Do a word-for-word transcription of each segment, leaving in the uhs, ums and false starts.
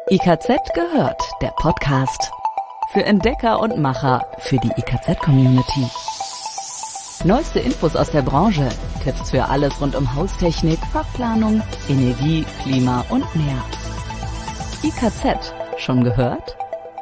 I K Z gehört, der Podcast. Für Entdecker und Macher, für die I K Z-Community. Neueste Infos aus der Branche, Tipps für alles rund um Haustechnik, Fachplanung, Energie, Klima und mehr. I K Z, schon gehört?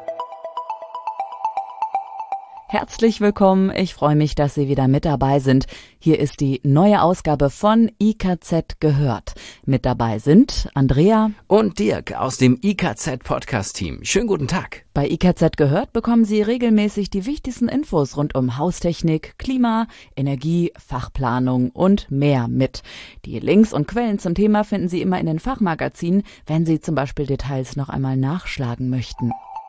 Herzlich willkommen, ich freue mich, dass Sie wieder mit dabei sind. Hier ist die neue Ausgabe von I K Z gehört. Mit dabei sind Andrea und Dirk aus dem I K Z-Podcast-Team. Schönen guten Tag. Bei I K Z gehört bekommen Sie regelmäßig die wichtigsten Infos rund um Haustechnik, Klima, Energie, Fachplanung und mehr mit. Die Links und Quellen zum Thema finden Sie immer in den Fachmagazinen, wenn Sie zum Beispiel Details noch einmal nachschlagen möchten.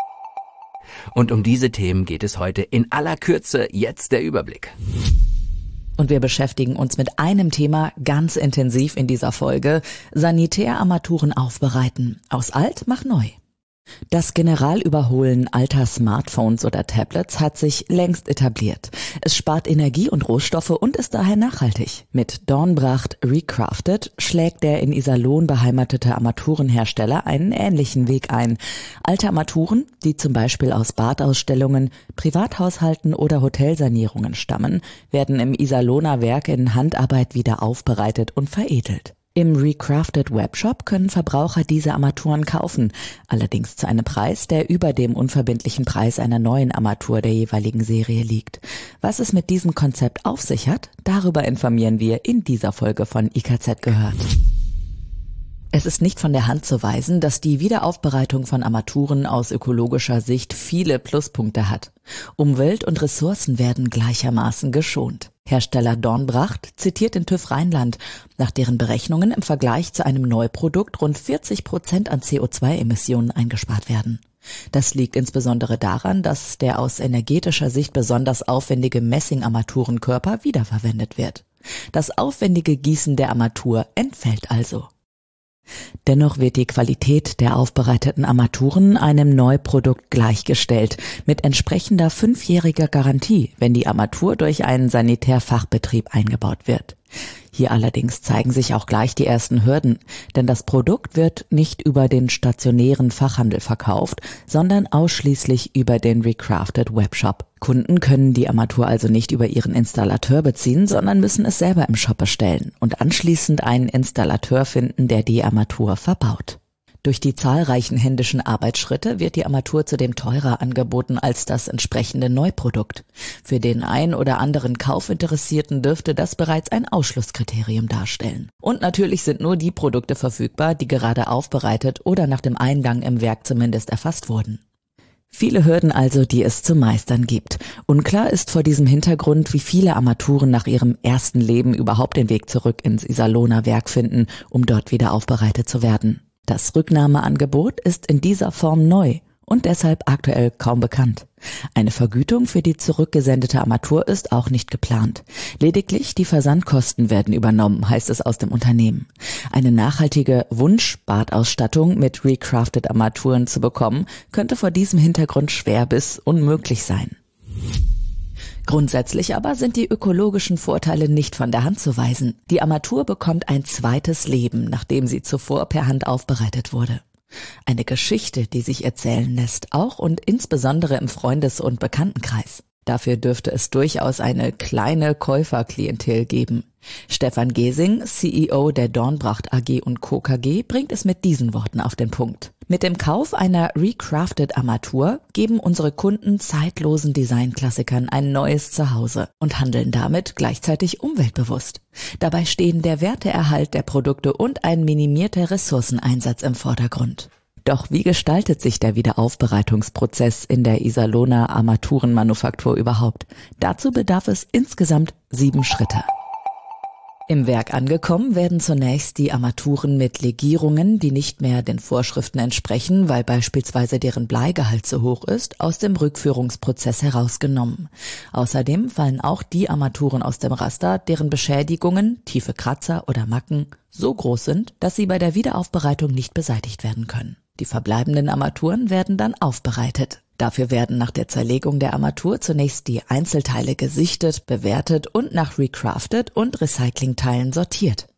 Und um diese Themen geht es heute in aller Kürze. Jetzt der Überblick. Und wir beschäftigen uns mit einem Thema ganz intensiv in dieser Folge: Sanitärarmaturen aufbereiten. Aus alt mach neu. Das Generalüberholen alter Smartphones oder Tablets hat sich längst etabliert. Es spart Energie und Rohstoffe und ist daher nachhaltig. Mit Dornbracht Recrafted schlägt der in Iserlohn beheimatete Armaturenhersteller einen ähnlichen Weg ein. Alte Armaturen, die zum Beispiel aus Badausstellungen, Privathaushalten oder Hotelsanierungen stammen, werden im Iserlohner Werk in Handarbeit wieder aufbereitet und veredelt. Im Recrafted Webshop können Verbraucher diese Armaturen kaufen, allerdings zu einem Preis, der über dem unverbindlichen Preis einer neuen Armatur der jeweiligen Serie liegt. Was es mit diesem Konzept auf sich hat, darüber informieren wir in dieser Folge von I K Z gehört. Es ist nicht von der Hand zu weisen, dass die Wiederaufbereitung von Armaturen aus ökologischer Sicht viele Pluspunkte hat. Umwelt und Ressourcen werden gleichermaßen geschont. Hersteller Dornbracht zitiert den TÜV Rheinland, nach deren Berechnungen im Vergleich zu einem Neuprodukt rund vierzig Prozent an C O zwei Emissionen eingespart werden. Das liegt insbesondere daran, dass der aus energetischer Sicht besonders aufwendige Messingarmaturenkörper wiederverwendet wird. Das aufwendige Gießen der Armatur entfällt also. Dennoch wird die Qualität der aufbereiteten Armaturen einem Neuprodukt gleichgestellt, mit entsprechender fünfjähriger Garantie, wenn die Armatur durch einen Sanitärfachbetrieb eingebaut wird. Hier allerdings zeigen sich auch gleich die ersten Hürden, denn das Produkt wird nicht über den stationären Fachhandel verkauft, sondern ausschließlich über den Recrafted Webshop. Kunden können die Armatur also nicht über ihren Installateur beziehen, sondern müssen es selber im Shop bestellen und anschließend einen Installateur finden, der die Armatur verbaut. Durch die zahlreichen händischen Arbeitsschritte wird die Armatur zudem teurer angeboten als das entsprechende Neuprodukt. Für den ein oder anderen Kaufinteressierten dürfte das bereits ein Ausschlusskriterium darstellen. Und natürlich sind nur die Produkte verfügbar, die gerade aufbereitet oder nach dem Eingang im Werk zumindest erfasst wurden. Viele Hürden also, die es zu meistern gibt. Unklar ist vor diesem Hintergrund, wie viele Armaturen nach ihrem ersten Leben überhaupt den Weg zurück ins Iserlohner Werk finden, um dort wieder aufbereitet zu werden. Das Rücknahmeangebot ist in dieser Form neu und deshalb aktuell kaum bekannt. Eine Vergütung für die zurückgesendete Armatur ist auch nicht geplant. Lediglich die Versandkosten werden übernommen, heißt es aus dem Unternehmen. Eine nachhaltige Wunsch-Badausstattung mit Recrafted Armaturen zu bekommen, könnte vor diesem Hintergrund schwer bis unmöglich sein. Grundsätzlich aber sind die ökologischen Vorteile nicht von der Hand zu weisen. Die Armatur bekommt ein zweites Leben, nachdem sie zuvor per Hand aufbereitet wurde. Eine Geschichte, die sich erzählen lässt, auch und insbesondere im Freundes- und Bekanntenkreis. Dafür dürfte es durchaus eine kleine Käuferklientel geben. Stefan Gesing, C E O der Dornbracht A G und Co. K G, bringt es mit diesen Worten auf den Punkt. Mit dem Kauf einer Recrafted Armatur geben unsere Kunden zeitlosen Designklassikern ein neues Zuhause und handeln damit gleichzeitig umweltbewusst. Dabei stehen der Werteerhalt der Produkte und ein minimierter Ressourceneinsatz im Vordergrund. Doch wie gestaltet sich der Wiederaufbereitungsprozess in der Iserlohner Armaturenmanufaktur überhaupt? Dazu bedarf es insgesamt sieben Schritte. Im Werk angekommen werden zunächst die Armaturen mit Legierungen, die nicht mehr den Vorschriften entsprechen, weil beispielsweise deren Bleigehalt zu hoch ist, aus dem Rückführungsprozess herausgenommen. Außerdem fallen auch die Armaturen aus dem Raster, deren Beschädigungen, tiefe Kratzer oder Macken so groß sind, dass sie bei der Wiederaufbereitung nicht beseitigt werden können. Die verbleibenden Armaturen werden dann aufbereitet. Dafür werden nach der Zerlegung der Armatur zunächst die Einzelteile gesichtet, bewertet und nach Recrafted und Recyclingteilen sortiert.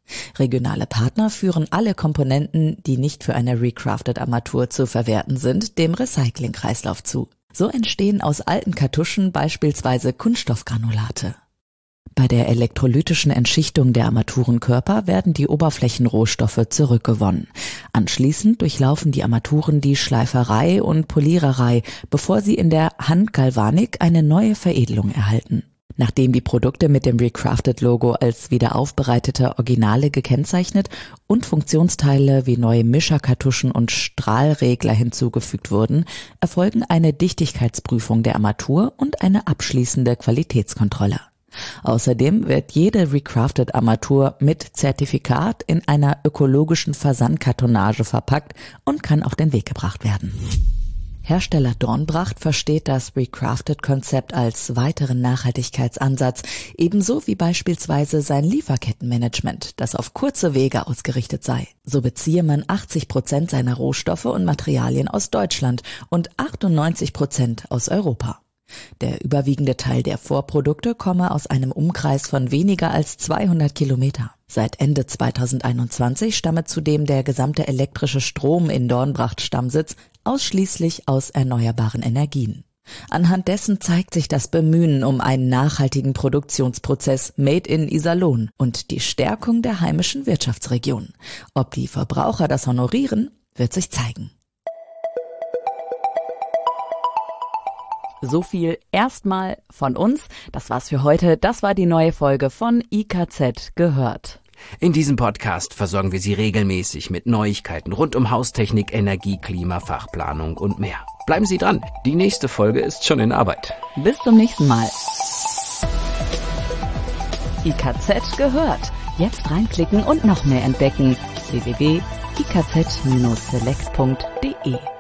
Regionale Partner führen alle Komponenten, die nicht für eine Recrafted-Armatur zu verwerten sind, dem Recyclingkreislauf zu. So entstehen aus alten Kartuschen beispielsweise Kunststoffgranulate. Bei der elektrolytischen Entschichtung der Armaturenkörper werden die Oberflächenrohstoffe zurückgewonnen. Anschließend durchlaufen die Armaturen die Schleiferei und Poliererei, bevor sie in der Handgalvanik eine neue Veredelung erhalten. Nachdem die Produkte mit dem Recrafted-Logo als wiederaufbereitete Originale gekennzeichnet und Funktionsteile wie neue Mischerkartuschen und Strahlregler hinzugefügt wurden, erfolgen eine Dichtigkeitsprüfung der Armatur und eine abschließende Qualitätskontrolle. Außerdem wird jede Recrafted-Armatur mit Zertifikat in einer ökologischen Versandkartonage verpackt und kann auf den Weg gebracht werden. Hersteller Dornbracht versteht das Recrafted-Konzept als weiteren Nachhaltigkeitsansatz, ebenso wie beispielsweise sein Lieferkettenmanagement, das auf kurze Wege ausgerichtet sei. So beziehe man achtzig Prozent seiner Rohstoffe und Materialien aus Deutschland und achtundneunzig Prozent aus Europa. Der überwiegende Teil der Vorprodukte komme aus einem Umkreis von weniger als zweihundert Kilometer. Seit Ende zweitausendeinundzwanzig stamme zudem der gesamte elektrische Strom in Dornbracht Stammsitz ausschließlich aus erneuerbaren Energien. Anhand dessen zeigt sich das Bemühen um einen nachhaltigen Produktionsprozess Made in Iserlohn und die Stärkung der heimischen Wirtschaftsregion. Ob die Verbraucher das honorieren, wird sich zeigen. So viel erstmal von uns. Das war's für heute. Das war die neue Folge von I K Z gehört. In diesem Podcast versorgen wir Sie regelmäßig mit Neuigkeiten rund um Haustechnik, Energie, Klima, Fachplanung und mehr. Bleiben Sie dran. Die nächste Folge ist schon in Arbeit. Bis zum nächsten Mal. I K Z gehört. Jetzt reinklicken und noch mehr entdecken. w w w punkt i k z Bindestrich select punkt d e